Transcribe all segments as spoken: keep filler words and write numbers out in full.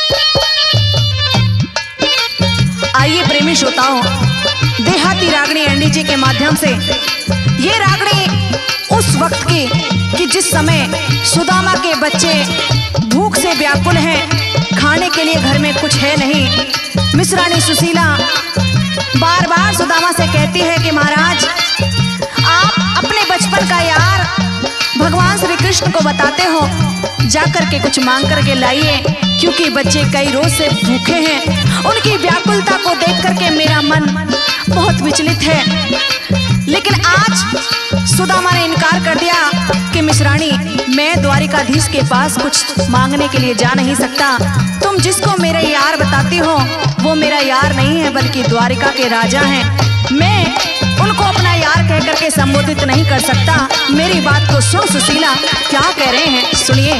आइए प्रेमी श्रोताओं, देहाती रागनी एंडी जी के माध्यम से ये रागनी उस वक्त की कि जिस समय सुदामा के बच्चे भूख से व्याकुल हैं, खाने के लिए घर में कुछ है नहीं। मिसरानी सुशीला बार बार सुदामा से कहती है कि महाराज आप अपने बचपन का यार भगवान श्री कृष्ण को बताते हो, जाकर के कुछ मांग करके लाइए, क्योंकि बच्चे कई रोज से भूखे हैं। उनकी व्याकुलता को देख करके मेरा मन बहुत विचलित है। लेकिन आज सुदामा ने इनकार कर दिया कि मिश्राणी, मैं द्वारिकाधीश के पास कुछ मांगने के लिए जा नहीं सकता। तुम जिसको मेरे यार बताती हो वो मेरा यार नहीं है, बल्कि द्वारिका के राजा हैं। मैं उनको अपना यार कह करके संबोधित नहीं कर सकता। मेरी बात को सुन सुशीला, क्या कह रहे हैं सुनिए।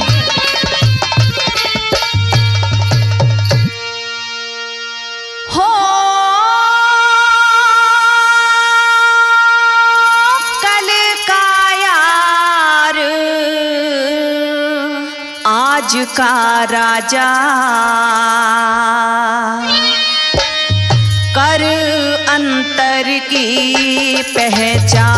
हो कल का यार आज का राजा, कर अंतर की पहचान,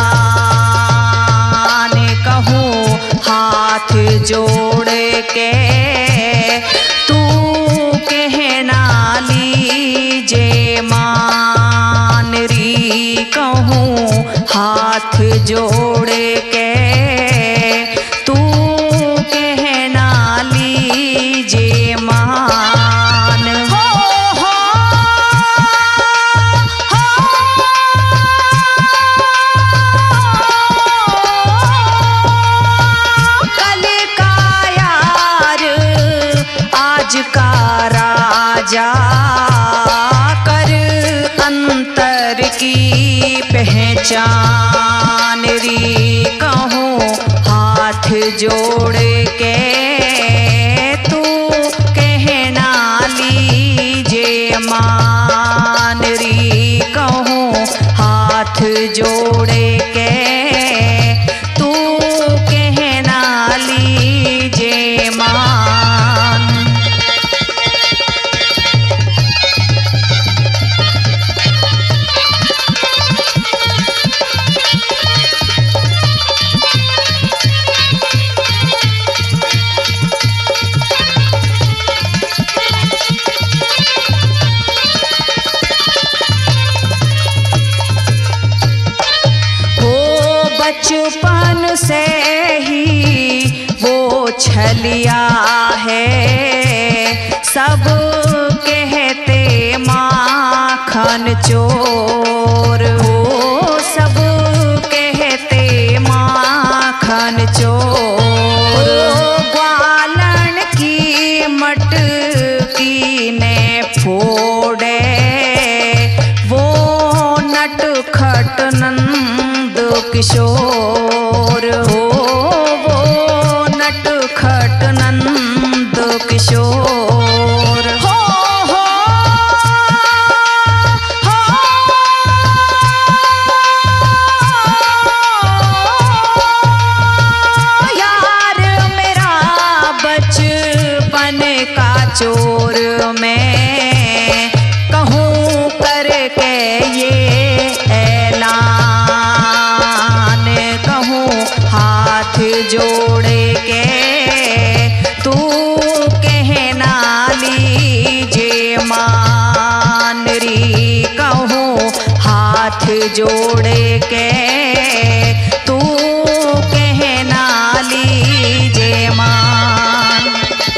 कहूँ हाथ जोड़ के तू कहना लीजे मान री, कहूँ हाथ जोड़ के तू कहना लीजे मान। हो हो कल का यार आज का राजा, कर अंतर की पहचान री, कहूँ हाथ जोड़ के तू कहना लीजे मान री, कहूँ हाथ जोड़ के तू कहना लीजे मान। बचपन से ही वो छलिया है, सब कहते माखन चोर हो, सब कहते माखन चोर। ग्वालन की मटकी ने फोड़े वो नटखट नंद किशोर हो, वो नटखट नंद किशोर। हो हो हो यार मेरा बचपन का चोर, मैं कहूँ करके ये ऐलान, कहूँ हाथ जोड़ के तू कहना लीजे मान री, कहूँ हाथ जोड़ के तू कहना लीजे मान।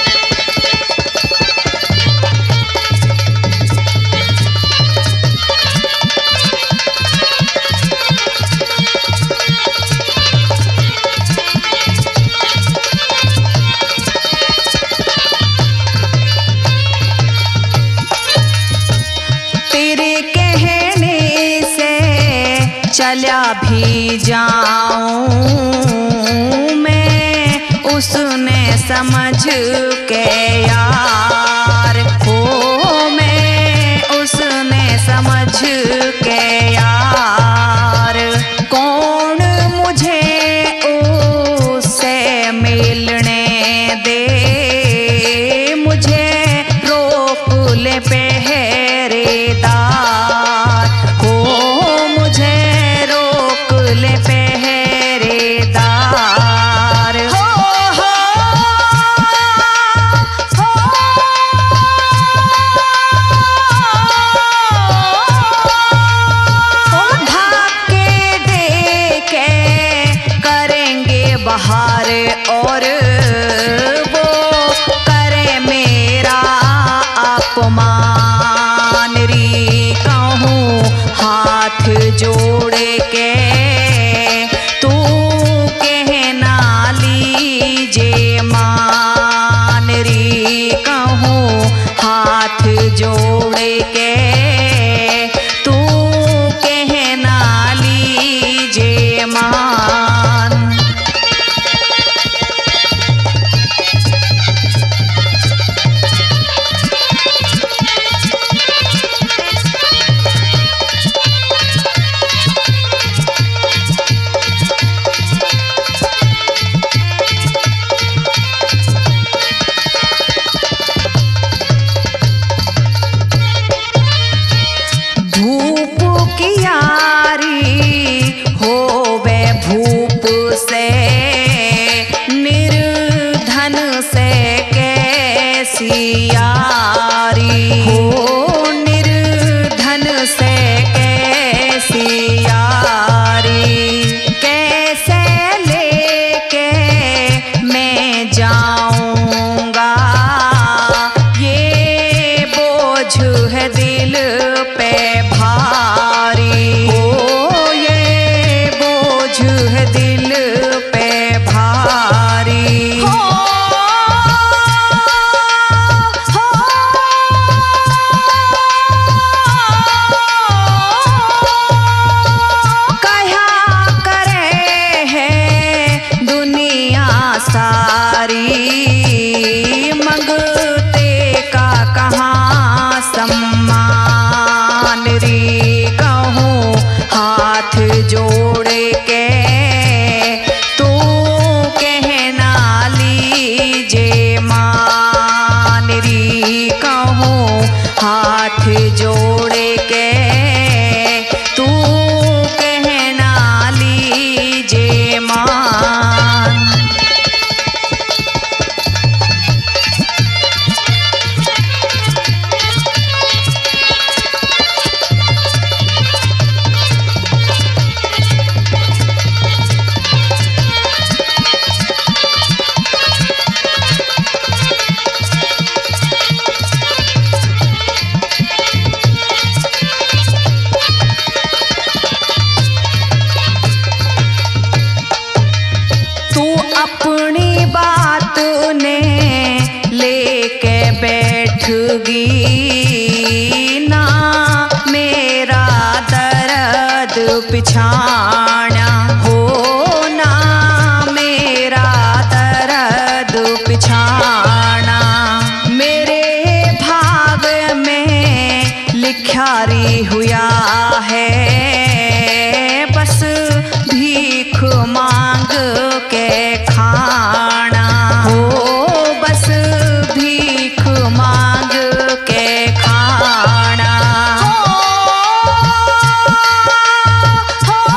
चला भी जाऊं मैं उसने समझ के यार हो, मैं उसने समझ के यार। कौन मुझे उससे मिलने दे, मुझे रो अपमान री कहूँ हाथ जोड़ के तू कहना लीजे मान री कहूँ हाथ जोड़ के तू कहना लीजे मान। यारी हो निर्धन से कैसी यारी कैसे लेके मैं जाऊंगा ये बोझ है दिल पे भारी हो ये बोझ है दिल पे भारी हो मंगते का कहाँ सम्मान री कहूँ हाथ जोड़ के तू कहना लीजे मान री कहूँ हाथ जोड़ के तू कहना लीजे मान। अपनी बात ने लेके बैठगी ना मेरा दर्द पिछाना हो ना मेरा दर्द पिछाना मेरे भाग में लिखारी हुआ है बस भीख मांग के खाना हो बस भीख मांग के खाना हो, हो,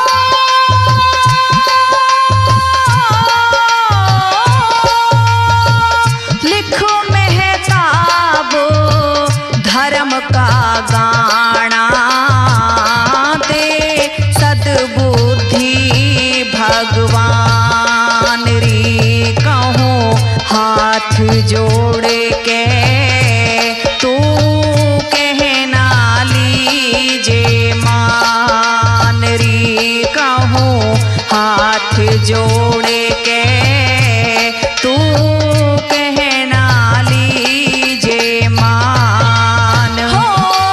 लिखो मेहताब धर्म का गाना दे सद्बुद्धि भगवान री कहूँ हाथ जोड़ के तू कहना लीजे मान री कहूँ हाथ जोड़ के तू कहना लीजे मान। हो,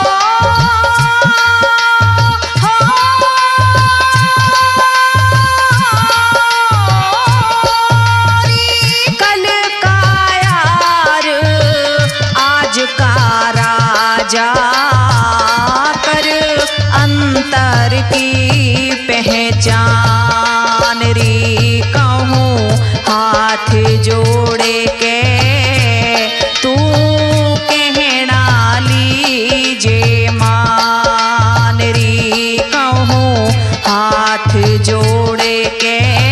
हो, कल का यार आज का राजा कर अंतर की पहचान री कहूँ हाथ जोड़ के तू कहना लीजे मान री कहूँ हाथ जोड़ के